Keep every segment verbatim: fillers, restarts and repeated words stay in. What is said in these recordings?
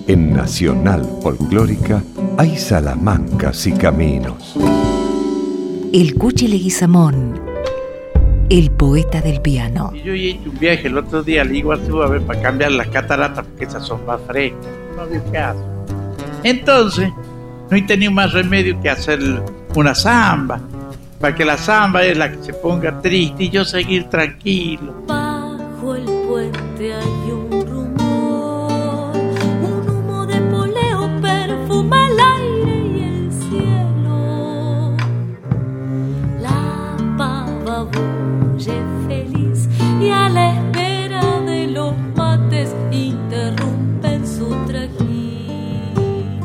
En Nacional Folclórica hay salamancas y caminos. El Cuchi Leguizamón, el poeta del piano. Yo hice un viaje el otro día al Iguazú a ver para cambiar las cataratas porque esas son más frescas. No había caso. Entonces, no he tenido más remedio que hacer una samba, para que la samba es la que se ponga triste y yo seguir tranquilo. Bajo el puente hay un rumor, un humo de poleo perfuma el aire y el cielo. La pava bulle feliz y a la espera de los mates interrumpen su trajín.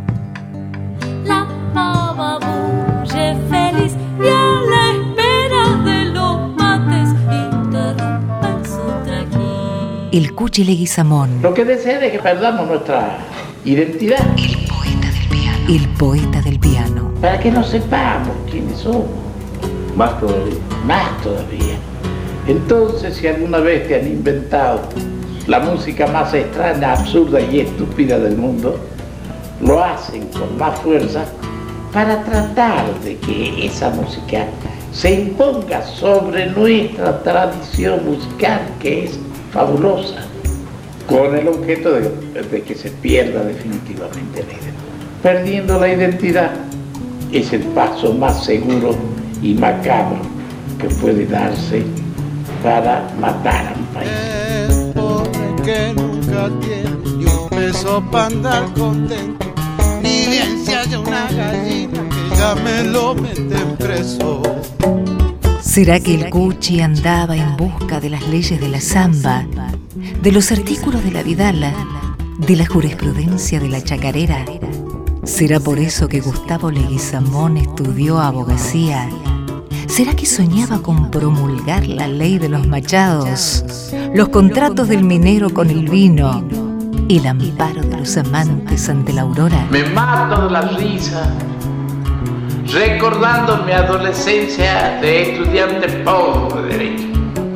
La pava bulle feliz y a la espera de los mates interrumpen su trajín. El Cuchi Leguizamón, Lo que desea es que perdamos nuestra identidad, el poeta del piano. El poeta del piano. para que no sepamos quiénes somos, Más todavía. más todavía. Entonces, si alguna vez te han inventado la música más extraña, absurda y estúpida del mundo, lo hacen con más fuerza para tratar de que esa música se imponga sobre nuestra tradición musical, que es fabulosa, con el objeto de, de que se pierda definitivamente la identidad. Perdiendo la identidad es el paso más seguro y macabro que puede darse para matar a un país. El pobre que nunca tiene ni un peso para andar contento, ni bien se halla una gallina que ya me lo meten preso. ¿Será que el Cuchi andaba en busca de las leyes de la samba, de los artículos de la vidala, de la jurisprudencia de la chacarera? ¿Será por eso que Gustavo Leguizamón estudió abogacía? ¿Será que soñaba con promulgar la ley de los machados, los contratos del minero con el vino, el amparo de los amantes ante la aurora? Me mato de la risa, recordando mi adolescencia de estudiante pobre de derecho.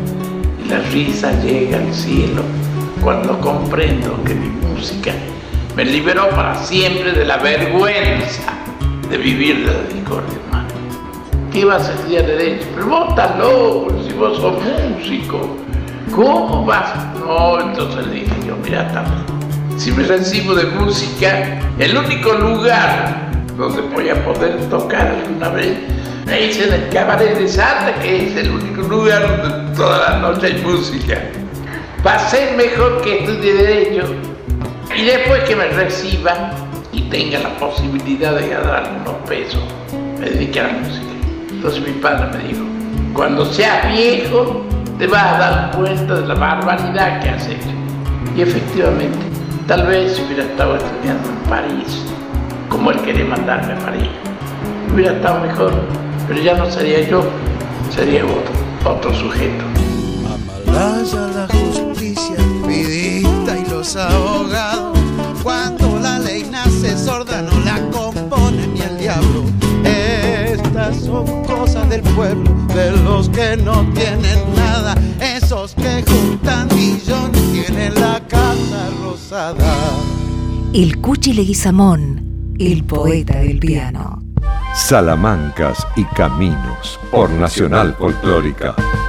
Y la risa llega al cielo cuando comprendo que mi música me liberó para siempre de la vergüenza de vivir de la discordia humana. ¿Qué vas a estudiar derecho? Pero vos estás loco, si vos sos músico. ¿Cómo vas? No, entonces le dije yo, mira, también, si me recibo de música, el único lugar donde voy a poder tocar alguna vez es en el Cabaret de Santa, que es el único lugar donde toda la noche hay música. Va a ser mejor que estudie derecho y después que me reciba y tenga la posibilidad de ganar unos pesos, me dedique a la música. Entonces mi padre me dijo, cuando seas viejo te vas a dar cuenta de la barbaridad que has hecho. Y efectivamente, tal vez si hubiera estado estudiando en París, como él quería mandarme a París, hubiera estado mejor, pero ya no sería yo, sería otro, otro sujeto. Amalaya la justicia, vidita y los abogados. Cuando la ley nace sorda no la compone ni el diablo. Estas son cosas del pueblo, de los que no tienen nada. Esos que juntan millones tienen la casa rosada. El Cuchi Leguizamón, el poeta del piano. Salamancas y caminos por Nacional Folclórica.